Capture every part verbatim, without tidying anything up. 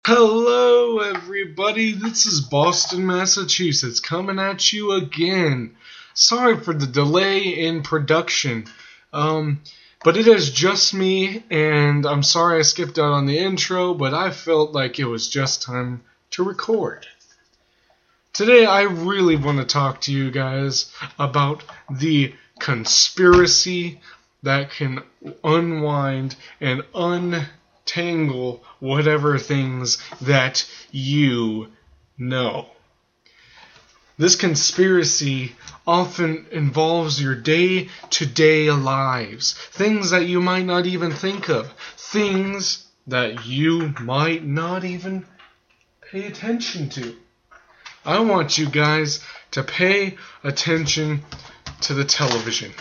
Hello, everybody. This is Boston, Massachusetts, coming at you again. Sorry for the delay in production, um, but it is just me, and I'm sorry I skipped out on the intro, but I felt like it was just time to record. Today, I really want to talk to you guys about the conspiracy that can unwind and un tangle whatever things that you know. This conspiracy often involves your day-to-day lives, things that you might not even think of, things that you might not even pay attention to. I want you guys to pay attention to the television.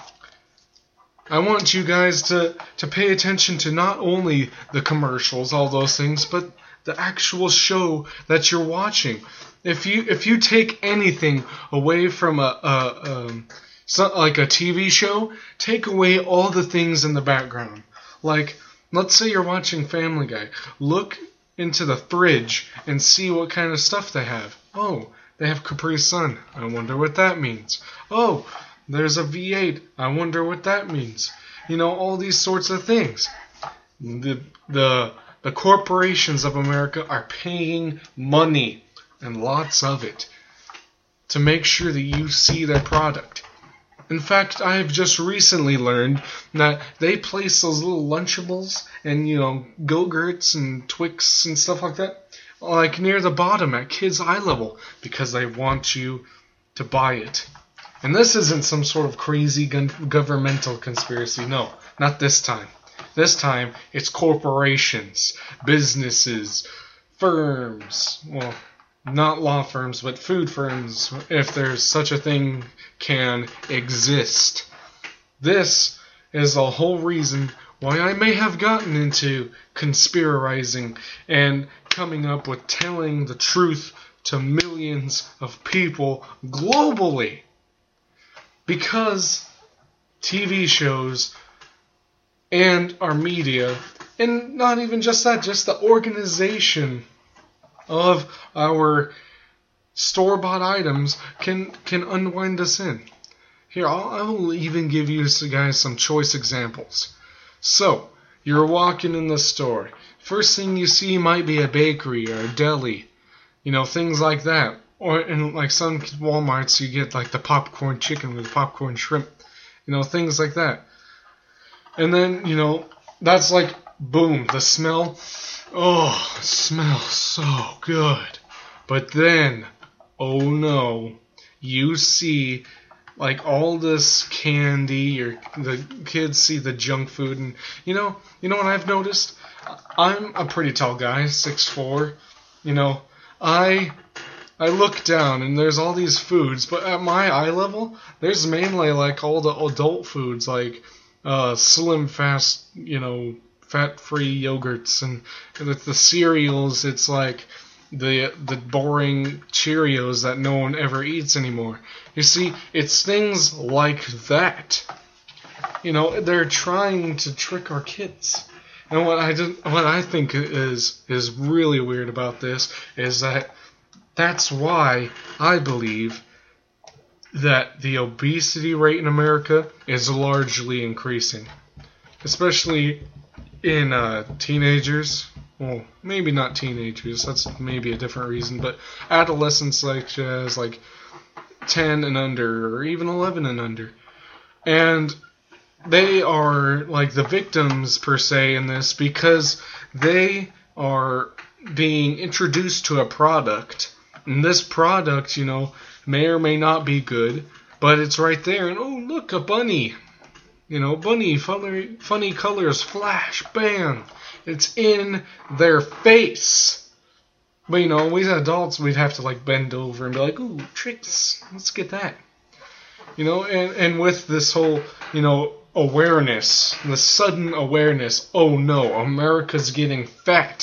I want you guys to, to pay attention to not only the commercials, all those things, but the actual show that you're watching. If you if you take anything away from a, a um, so, like a T V show, take away all the things in the background. Like, let's say you're watching Family Guy. Look into the fridge and see what kind of stuff they have. Oh, they have Capri Sun. I wonder what that means. Oh, there's a V eight. I wonder what that means. You know, all these sorts of things. The the the corporations of America are paying money, and lots of it, to make sure that you see their product. In fact, I have just recently learned that they place those little Lunchables and, you know, Go-Gurts and Twix and stuff like that, like near the bottom at kids' eye level, because they want you to buy it. And this isn't some sort of crazy gun- governmental conspiracy. No, not this time. This time, it's corporations, businesses, firms. Well, not law firms, but food firms, if there's such a thing, can exist. This is the whole reason why I may have gotten into conspirizing and coming up with telling the truth to millions of people globally. Because T V shows and our media, and not even just that, just the organization of our store-bought items can can unwind us in. Here, I'll, I will even give you guys some choice examples. So, you're walking in the store. First thing you see might be a bakery or a deli. You know, things like that. Or in like some Walmarts, you get like the popcorn chicken with popcorn shrimp. You know, things like that. And then, you know, that's like, boom, the smell. Oh, it smells so good. But then, oh no, you see like all this candy, or the kids see the junk food, and you know, you know what I've noticed? I'm a pretty tall guy, six foot four. You know, I I look down and there's all these foods, but at my eye level, there's mainly like all the adult foods, like uh, Slim Fast, you know, fat-free yogurts, and, and with the cereals, it's like the the boring Cheerios that no one ever eats anymore. You see, it's things like that. You know, they're trying to trick our kids. And what I did, what I think is is really weird about this is that that's why I believe that the obesity rate in America is largely increasing, especially in uh, teenagers. Well, maybe not teenagers. That's maybe a different reason, but adolescents, such as like ten and under, or even eleven and under, and they are like the victims per se in this because they are being introduced to a product. And this product, you know, may or may not be good, but it's right there. And oh, look, a bunny. You know, bunny, funny, funny colors, flash, bam. It's in their face. But, you know, we as adults, we'd have to, like, bend over and be like, ooh, tricks. Let's get that. You know, and, and with this whole, you know, awareness, the sudden awareness, oh no, America's getting fat.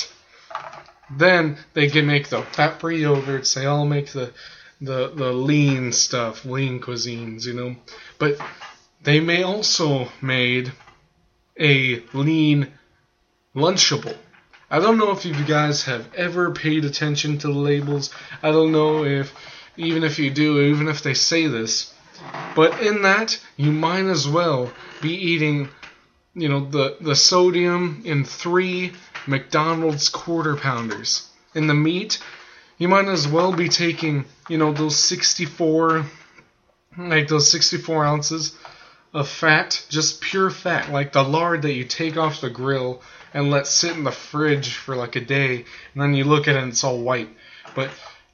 Then they can make the fat-free yogurts. They all make the, the the lean stuff, lean cuisines, you know. But they may also made a lean Lunchable. I don't know if you guys have ever paid attention to the labels. I don't know if, even if you do, even if they say this, but in that, you might as well be eating, you know, the, the sodium in three McDonald's quarter pounders. In the meat, you might as well be taking, you know, those sixty-four, like those sixty-four ounces of fat, just pure fat, like the lard that you take off the grill and let sit in the fridge for like a day, and then you look at it and it's all white. But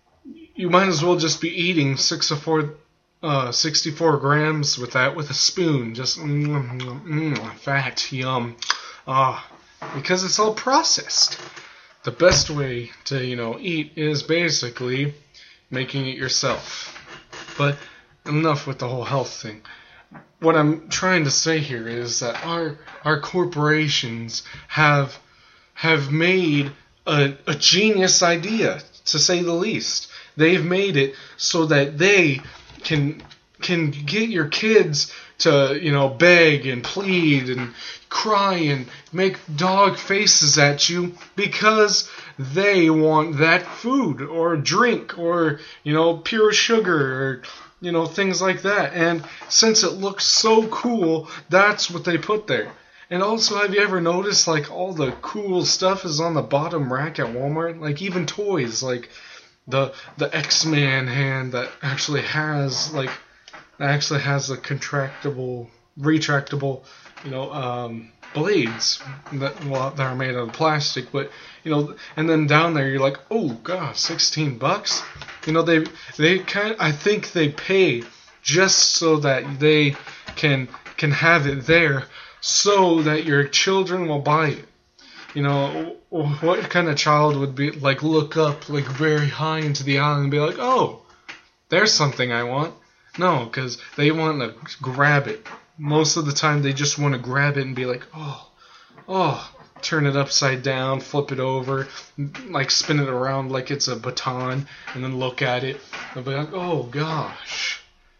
you might as well just be eating sixty-four, uh, sixty-four grams with that with a spoon, just mm, mm, mm, fat, yum, ah, because it's all processed. The best way to, you know, eat is basically making it yourself. But enough with the whole health thing. What I'm trying to say here is that our our corporations have have made a, a genius idea, to say the least. They've made it so that they can can get your kids to, you know, beg and plead and cry and make dog faces at you because they want that food or drink or, you know, pure sugar or, you know, things like that. And since it looks so cool, that's what they put there. And also, have you ever noticed, like, all the cool stuff is on the bottom rack at Walmart? Like, even toys, like the the X-Man hand that actually has, like, actually has the contractable, retractable, you know, um, blades that, well, that are made out of plastic. But, you know, and then down there you're like, oh gosh, sixteen bucks. You know, they they kind I think they pay just so that they can can have it there, so that your children will buy it. You know, what kind of child would be like look up like very high into the aisle and be like, oh, there's something I want? No, because they want to grab it. Most of the time they just want to grab it and be like, oh, oh, turn it upside down, flip it over, like spin it around like it's a baton, and then look at it. They'll be like, oh gosh,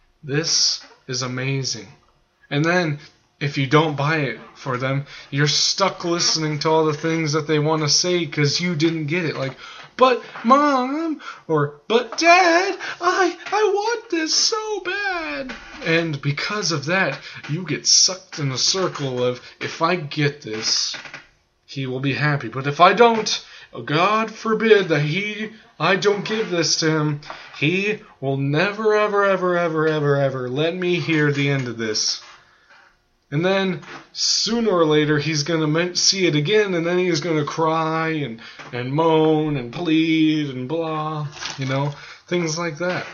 this is amazing. And then if you don't buy it for them, you're stuck listening to all the things that they want to say because you didn't get it. Like, but Mom, or but Dad, I I want this so bad. And because of that, you get sucked in a circle of, if I get this, he will be happy. But if I don't, oh, God forbid that he, I don't give this to him, he will never, ever, ever, ever, ever, ever let me hear the end of this. And then, sooner or later, he's going to see it again, and then he's going to cry and, and moan and plead and blah, you know, things like that.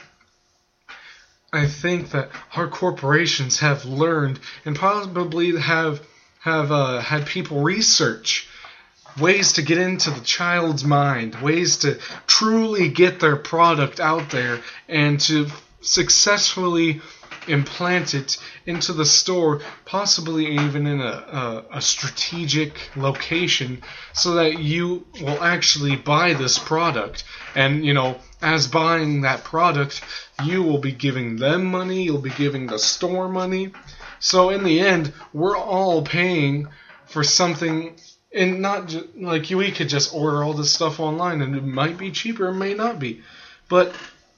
I think that our corporations have learned and probably have have uh, had people research ways to get into the child's mind, ways to truly get their product out there and to successfully implant it into the store, possibly even in a, a, a strategic location, so that you will actually buy this product. And, you know, as buying that product, you will be giving them money, you'll be giving the store money. So in the end, we're all paying for something, and not just, like, we could just order all this stuff online, and it might be cheaper, it may not be. But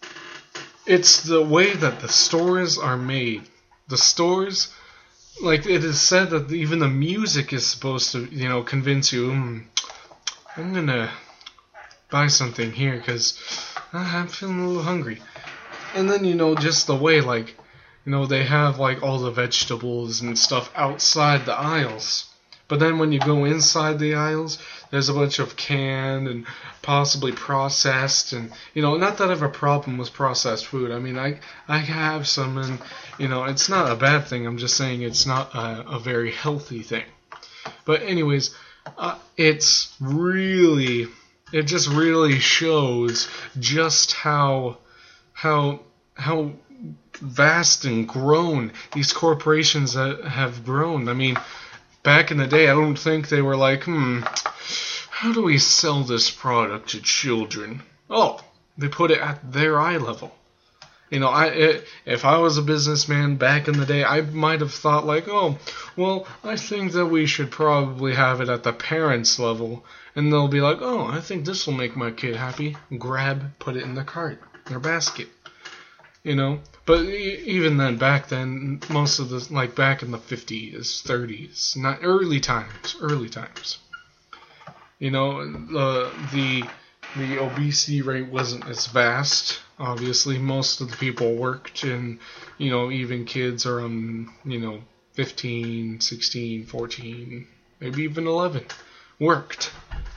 it's the way that the stores are made. The stores, like it is said that even the music is supposed to, you know, convince you, mm, I'm going to buy something here because I'm feeling a little hungry. And then, you know, just the way, like, you know, they have, like, all the vegetables and stuff outside the aisles. But then when you go inside the aisles, there's a bunch of canned and possibly processed, and, you know, not that I have a problem with processed food. I mean, I I have some, and, you know, it's not a bad thing. I'm just saying it's not a, a very healthy thing. But anyways, uh, it's really, it just really shows just how how how vast and grown these corporations have grown. I mean, back in the day, I don't think they were like, hmm, how do we sell this product to children? Oh, they put it at their eye level. You know, I if I was a businessman back in the day, I might have thought like, oh, well, I think that we should probably have it at the parents' level, and they'll be like, oh, I think this will make my kid happy. Grab, put it in the cart, their basket. You know, but even then, back then, most of the like back in the fifties, thirties, not early times, early times. You know, the the the obesity rate wasn't as vast. Obviously, most of the people worked, and, you know, even kids are, um, you know, fifteen, sixteen, fourteen, maybe even eleven, worked.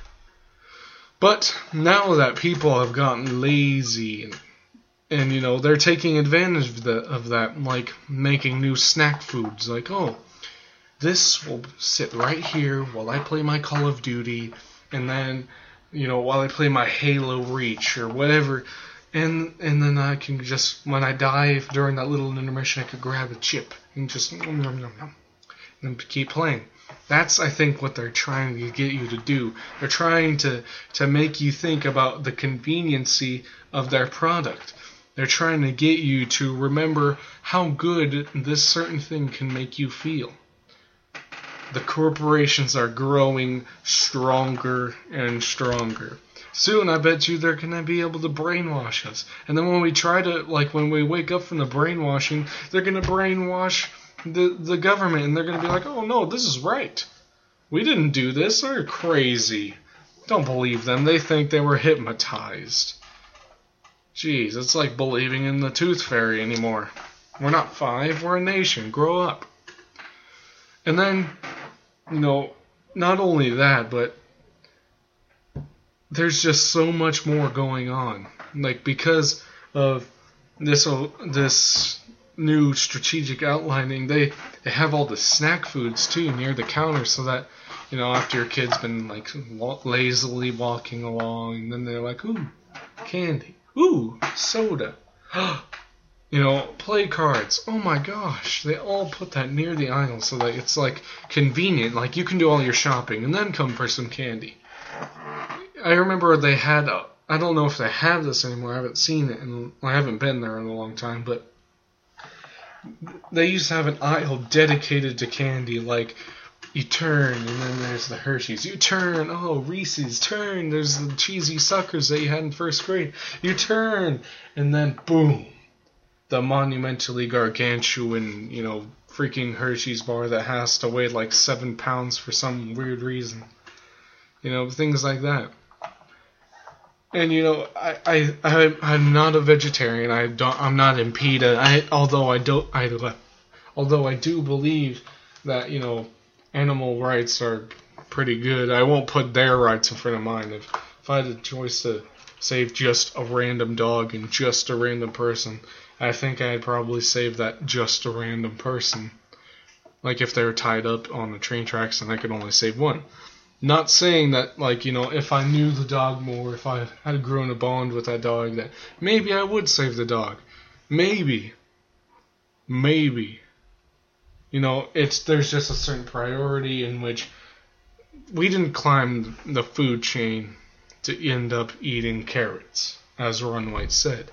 But now that people have gotten lazy, and, and you know, they're taking advantage of, the, of that, like making new snack foods, like, oh, this will sit right here while I play my Call of Duty, and then, you know, while I play my Halo Reach, or whatever. And and then I can just, when I die during that little intermission, I could grab a chip and just nom, nom, nom, nom, and keep playing. That's, I think, what they're trying to get you to do. They're trying to, to make you think about the conveniency of their product. They're trying to get you to remember how good this certain thing can make you feel. The corporations are growing stronger and stronger. Soon, I bet you they're going to be able to brainwash us. And then when we try to, like, when we wake up from the brainwashing, they're going to brainwash the, the government. And they're going to be like, oh, no, this is right. We didn't do this. They're crazy. Don't believe them. They think they were hypnotized. Jeez, it's like believing in the tooth fairy anymore. We're not five. We're a nation. Grow up. And then, you know, not only that, but there's just so much more going on. Like, because of this this new strategic outlining, they, they have all the snack foods, too, near the counter, so that, you know, after your kid's been, like, lazily walking along, and then they're like, ooh, candy. Ooh, soda. You know, play cards. Oh my gosh, they all put that near the aisle so that it's, like, convenient. Like, you can do all your shopping and then come for some candy. I remember they had, a, I don't know if they have this anymore, I haven't seen it, and I haven't been there in a long time, but they used to have an aisle dedicated to candy, like, you turn, and then there's the Hershey's. You turn, oh, Reese's, turn, there's the cheesy suckers that you had in first grade. You turn, and then, boom, the monumentally gargantuan, you know, freaking Hershey's bar that has to weigh like seven pounds for some weird reason. You know, things like that. And, you know, I, I, I, I'm not a vegetarian. I don't, I'm not in PETA. I, although I don't, I, although I do believe that, you know, animal rights are pretty good. I won't put their rights in front of mine. If, if I had a choice to save just a random dog and just a random person, I think I'd probably save that just a random person. Like if they were tied up on the train tracks and I could only save one. Not saying that, like, you know, if I knew the dog more, if I had grown a bond with that dog, that maybe I would save the dog. Maybe. Maybe. You know, it's there's just a certain priority in which we didn't climb the food chain to end up eating carrots, as Ron White said.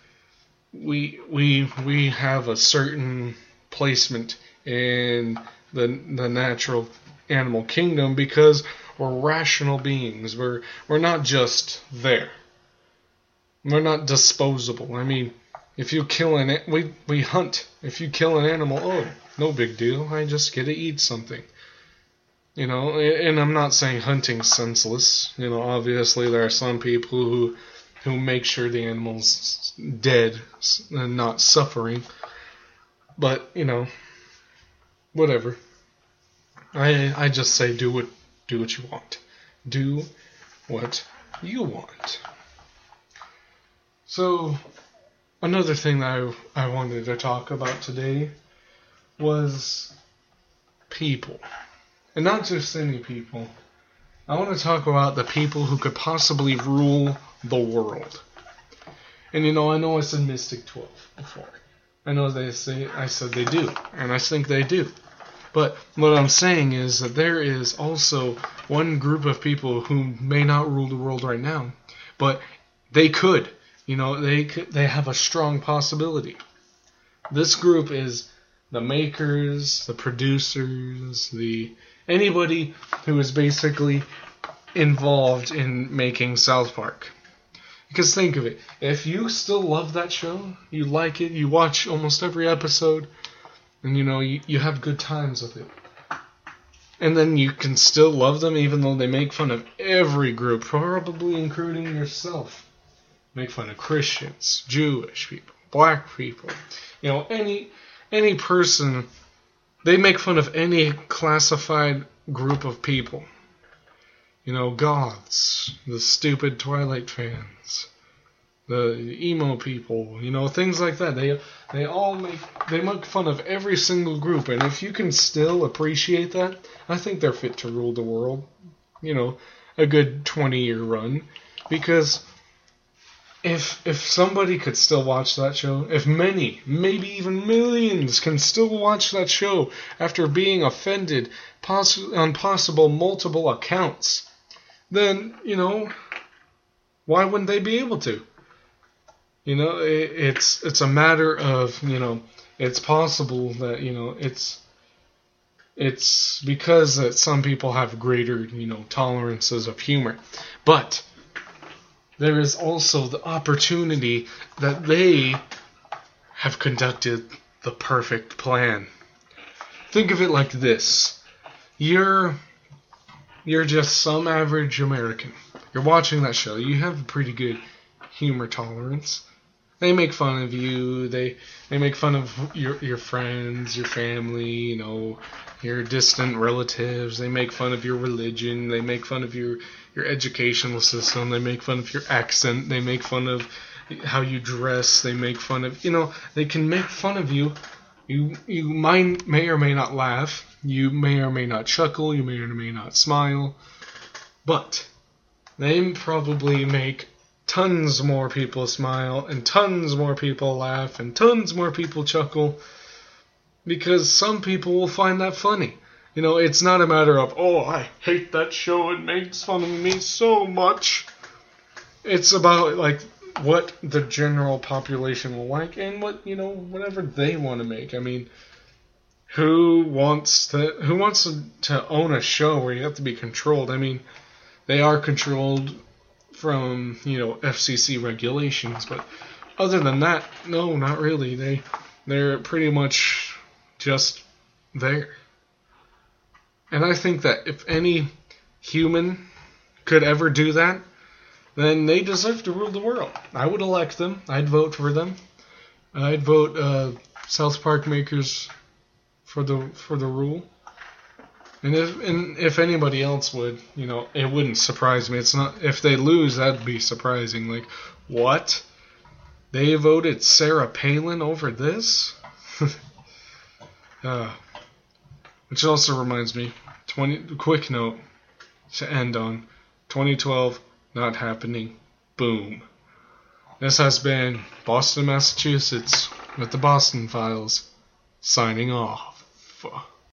We we we have a certain placement in the the natural animal kingdom because we're rational beings. We're we're not just there. We're not disposable. I mean, if you kill an we we hunt. If you kill an animal, oh, no big deal. I just get to eat something. You know, and I'm not saying hunting's senseless. You know, obviously there are some people who who make sure the animal's dead and not suffering. But, you know, whatever. I I just say do what do what you want. Do what you want. So, another thing that I, I wanted to talk about today was people. And not just any people. I want to talk about the people who could possibly rule the world. And you know, I know I said Mystic twelve before. I know they say I said they do, and I think they do. But what I'm saying is that there is also one group of people who may not rule the world right now, but they could. you know, they they have a strong possibility. This group is the makers, the producers, the anybody who is basically involved in making South Park. Because think of it, if you still love that show, you like it, you watch almost every episode, and you know, you, you have good times with it. And then you can still love them even though they make fun of every group, probably including yourself. Make fun of Christians, Jewish people, black people, you know, any any person. They make fun of any classified group of people. You know, goths, the stupid Twilight fans, the emo people, you know, things like that. They they all make they make fun of every single group, and if you can still appreciate that, I think they're fit to rule the world. You know, a good twenty year run, because if if somebody could still watch that show, if many, maybe even millions can still watch that show after being offended poss- on possible multiple accounts, then, you know, why wouldn't they be able to? You know, it, it's it's a matter of, you know, it's possible that, you know, it's it's because that some people have greater, you know, tolerances of humor. But there is also the opportunity that they have conducted the perfect plan. Think of it like this. You're you're just some average American. You're watching that show. You have a pretty good humor tolerance. They make fun of you. They they make fun of your your friends, your family, you know, your distant relatives. They make fun of your religion. They make fun of your your educational system. They make fun of your accent. They make fun of how you dress. They make fun of, you know, they can make fun of you. You you might, may or may not laugh. You may or may not chuckle. You may or may not smile. But they probably make tons more people smile, and tons more people laugh, and tons more people chuckle, because some people will find that funny. You know, it's not a matter of, oh, I hate that show, it makes fun of me so much. It's about, like, what the general population will like, and what, you know, whatever they want to make. I mean, who wants to, who wants to, to own a show where you have to be controlled? I mean, they are controlled from, you know, F C C regulations, but other than that, no, not really. They, they're pretty much just there. And I think that if any human could ever do that, then they deserve to rule the world. I would elect them. I'd vote for them. I'd vote uh, South Park makers for the for the rule. And if and if anybody else would, you know, it wouldn't surprise me. It's not, if they lose, that'd be surprising. Like, what? They voted Sarah Palin over this? uh, which also reminds me, twenty quick note to end on. twenty twelve, not happening. Boom. This has been Boston, Massachusetts, with the Boston Files, signing off.